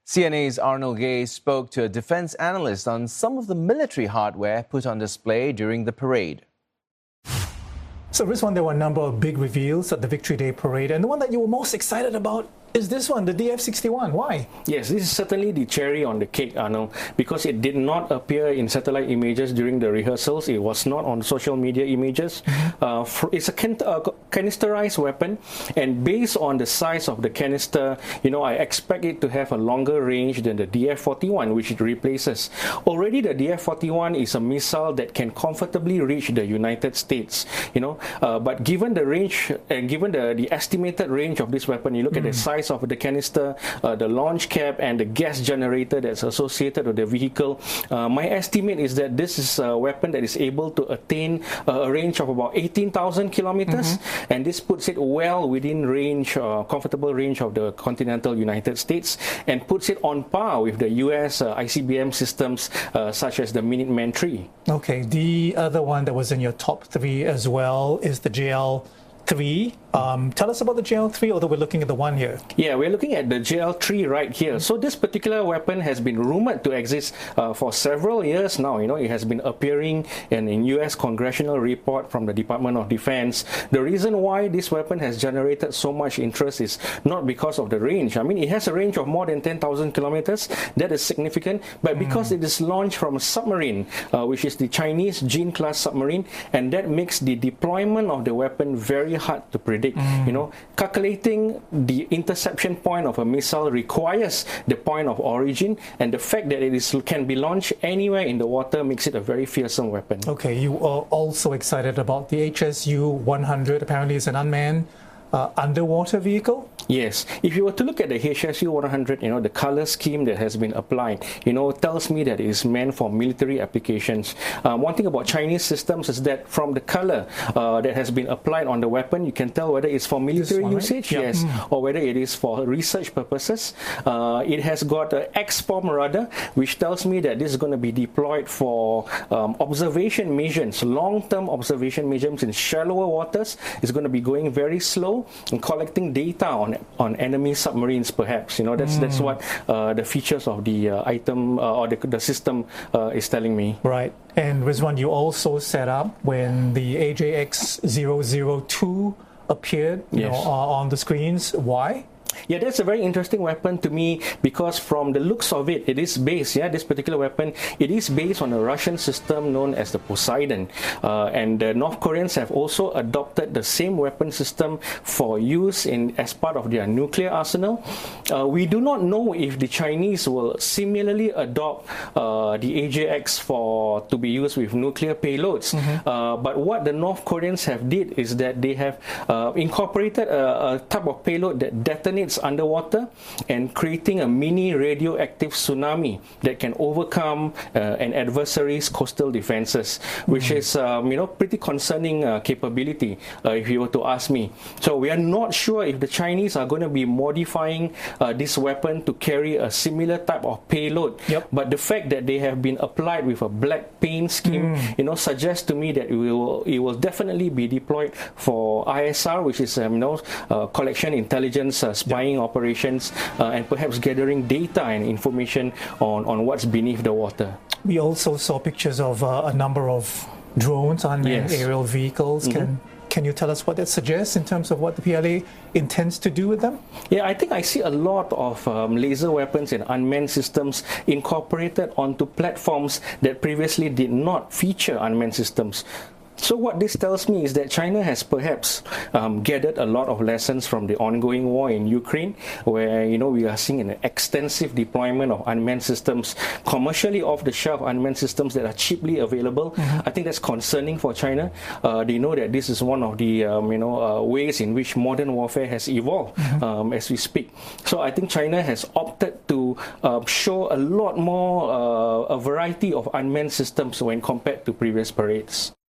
CNA's Arnold Gay spoke to a defense analyst on some of the military hardware put on display during the parade. So, Rizwan, there were a number of big reveals at the Victory Day parade, and the one that you were most excited about is this one, the DF-61. Why? Yes, this is certainly the cherry on the cake, Arnold, because it did not appear in satellite images during the rehearsals. It was not on social media images. It's a canisterized weapon, and based on the size of the canister, I expect it to have a longer range than the DF-41, which it replaces. Already, the DF-41 is a missile that can comfortably reach the United States, but given the range and given the estimated range of this weapon, you look at the size of the canister, the launch cap, and the gas generator that's associated with the vehicle. My estimate is that this is a weapon that is able to attain a range of about 18,000 kilometers, and this puts it well within range, comfortable range of the continental United States, and puts it on par with the US ICBM systems such as the Minuteman III. Okay, the other one that was in your top three as well is the JL-3. Tell us about the JL-3, although we're looking at the one here. Yeah, we're looking at the JL-3 right here. So this particular weapon has been rumored to exist for several years now. It has been appearing in US congressional report from the Department of Defense. The reason why this weapon has generated so much interest is not because of the range. I mean, it has a range of more than 10,000 kilometers. That is significant. But because it is launched from a submarine, which is the Chinese Jin-class submarine, and that makes the deployment of the weapon very hard to predict. Calculating the interception point of a missile requires the point of origin, and the fact that it can be launched anywhere in the water makes it a very fearsome weapon. Okay, you are also excited about the HSU-100. Apparently, it's an unmanned underwater vehicle? Yes. If you were to look at the HSU-100, the color scheme that has been applied, tells me that it is meant for military applications. One thing about Chinese systems is that from the color that has been applied on the weapon, you can tell whether it's for military usage, right? Yes, or whether it is for research purposes. It has got an X-form radar, which tells me that this is going to be deployed for observation missions, long-term observation missions in shallower waters. It's going to be going very slow and collecting data on enemy submarines, perhaps. That's what the features of the item or the system is telling me. Right. And Rizwan, you also set up when the AJX-002 appeared on the screens. Why? Yeah, that's a very interesting weapon to me because from the looks of it, it is based, this particular weapon, it is based on a Russian system known as the Poseidon. And the North Koreans have also adopted the same weapon system for use as part of their nuclear arsenal. We do not know if the Chinese will similarly adopt the AJX to be used with nuclear payloads. But what the North Koreans have did is that they have incorporated a type of payload that detonates underwater and creating a mini radioactive tsunami that can overcome an adversary's coastal defenses, which is pretty concerning capability if you were to ask me. So we are not sure if the Chinese are going to be modifying this weapon to carry a similar type of payload. But the fact that they have been applied with a black paint scheme, suggests to me that it will definitely be deployed for ISR, which is collection intelligence spying operations, and perhaps gathering data and information on what's beneath the water. We also saw pictures of a number of drones, unmanned aerial vehicles. Can you tell us what that suggests in terms of what the PLA intends to do with them? Yeah, I think I see a lot of laser weapons and unmanned systems incorporated onto platforms that previously did not feature unmanned systems. So what this tells me is that China has perhaps gathered a lot of lessons from the ongoing war in Ukraine, where we are seeing an extensive deployment of unmanned systems, commercially off-the-shelf unmanned systems that are cheaply available. I think that's concerning for China. They know that this is one of the ways in which modern warfare has evolved as we speak. So I think China has opted to show a lot more a variety of unmanned systems when compared to previous parades.